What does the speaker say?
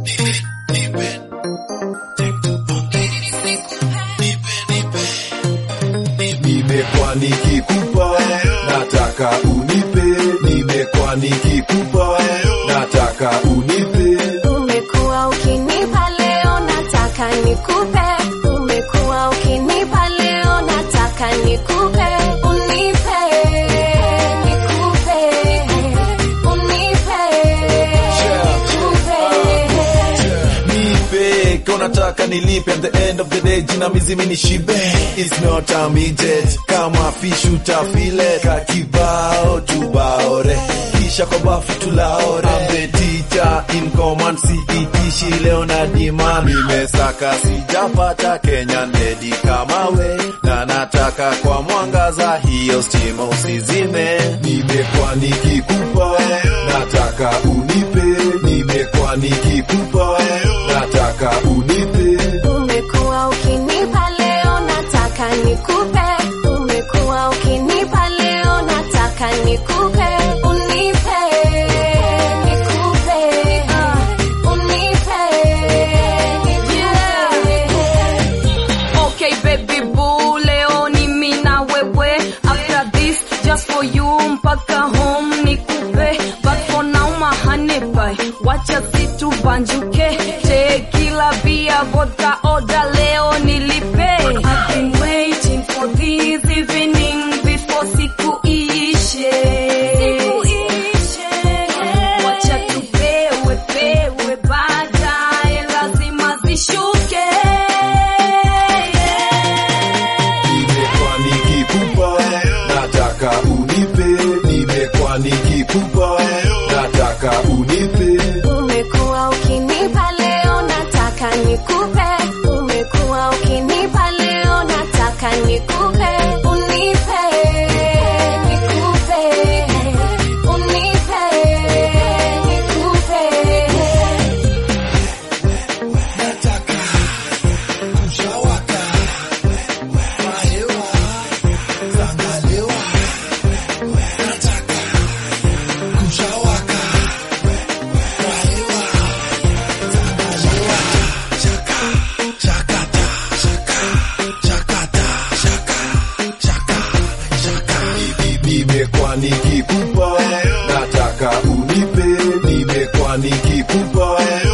Nimekuwa nikikupa, nataka unipe. Nimekuwa nikikupa, nataka unipe. Umekuwa ukinipa leo, nataka nikupe. Umekuwa ukinipa leo, nataka nikupe. Unipe, nikupe. Unipe, nikupe. Nipe, kwa nataka nilipe. At the end of the day, jina mizimi ni shibe. It's not a midget, kama fish utafile. Kakibao tubaore, kisha kwa bafu tulaore. I'm the teacher in command, siitishi leo na demand. Nimesaka sijapata Kenya lady kama we, na nataka kwa mwangaza hiyo stima usizime. Nimekuwa nikikupa, nataka unipe. Nimekuwa nikikupa, nataka unipe. Umekuwa ukinipa leo, nataka nikupe. Umekuwa ukinipa leo, nataka nikupe. Unipe, nikupe. Unipe, nikupe. Okay baby boo, leo ni mimi na wewe. After this just for you mpaka home nikupe. But for now my honey pie, wacha situ banjuke. Tequila, beer, vodka, order leo nilipe. I've been waiting for this evening before siku ishe. Wacha tupewe baadaye lazima zishuke. Nimekuwa nikikupa, nataka unipe. Nimekuwa nikikupa, nataka unipe. Umekuwa ukinipa leo, nataka nikupe. Umekuwa ukinipa leo, nataka nikupe. Unipe, nikupe. Unipe, nikupe. Nataka kushawaka, mahewa, zangalewa. Nataka kushawaka, mahewa, zangalewa. Chaka, chakata, chaka, chakata, chaka, chaka, chaka. Nimekuwa nikikupa, nataka unipe. Nimekuwa nikikupa,